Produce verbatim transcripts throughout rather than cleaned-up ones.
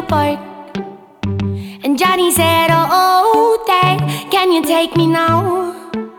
the park. And Johnny said, oh, Dad, can you take me now?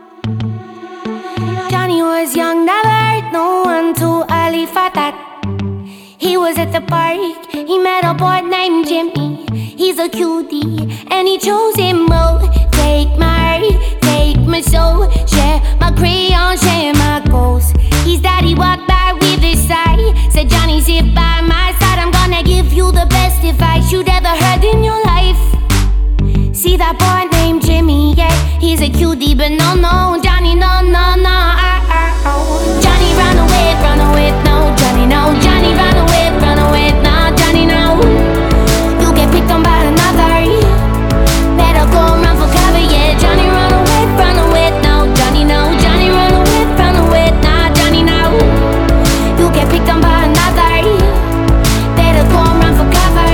Johnny was young, never heard no one too early for that. He was at the park, he met a boy named Jimmy. He's a cutie, and he chose him. Oh, take my heart, take my soul, share my crayon, share my goals. His daddy walked by with his sigh, said, Johnny, sit by my side, I'm gonna give you the best advice you'd ever heard in your life. See that boy named Jimmy, yeah, he's a cutie, but no, no, Johnny, no, no, no, uh, uh, oh. Johnny, run away, run away, no, Johnny, no, Johnny, run away, run away, no, Johnny, no. You get picked on by another, better go run for cover, yeah, Johnny, run away, run away, no, Johnny, no, Johnny, run away, run away, no, Johnny, no. You get picked on by another, better go run for cover.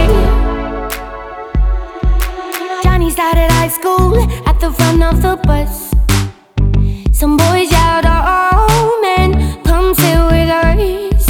Johnny started high school at the front of the bus. Some boys yelled, oh man, come sit with us.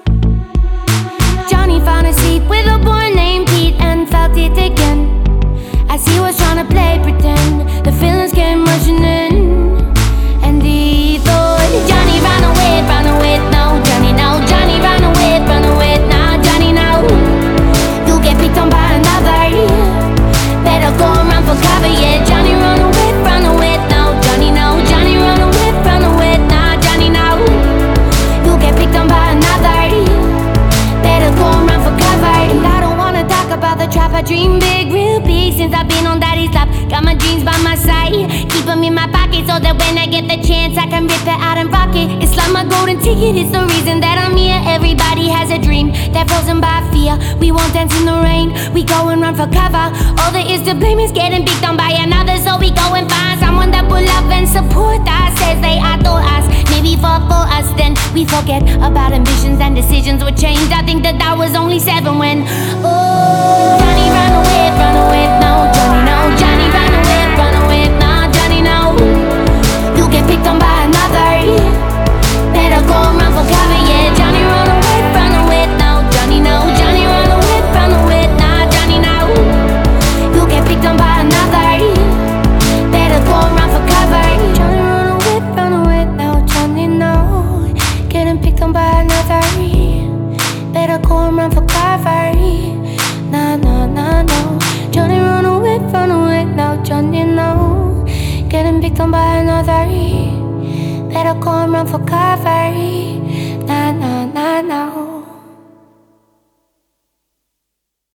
Johnny found a seat with a boy named Pete and felt it again. As he was trying to play pretend, the feelings came rushing in. And he thought, Johnny, run away, run away, no, Johnny, no, Johnny, run away, run away, no, Johnny, no. You get picked on by another, better go and run for cover, yeah, Johnny, run away, run away, no, Johnny, no, Johnny, run away, run away, no, Johnny, no. You get picked on by another, better go and run for cover. And I don't wanna talk about the trap, I dream big, real big, since I've been on daddy's lap. Got my dreams by my side, keep them in my pocket, so that when I get the chance I can rip it out and rock it. It's like my golden ticket, it's the reason that I'm here. Everybody has a dream, they're frozen by fear. We won't dance in the rain, we go and run for cover. All there is to blame is getting picked on by another, so we go and find someone that will love and support us, says they adore us, maybe fall for us. Then we forget about ambitions and decisions were changed. I think that I was only seven when, oh, Johnny, run away, run away, no, Johnny, no, Johnny, run away, run away, no, Johnny, no. You get picked on by another, better go and run for cover, yeah, Johnny, run away, run away, no, Johnny, no, Johnny, run away, run away, no, Johnny, no. You get picked on by another, better go and run for cover. Johnny, run away, run away, no, Johnny, no. Getting picked on by another, better go and run for cover. No, no, no, no. Johnny, run away, run away, no, Johnny, no. Getting picked on by another, better go and run for cover. No, no, no, no.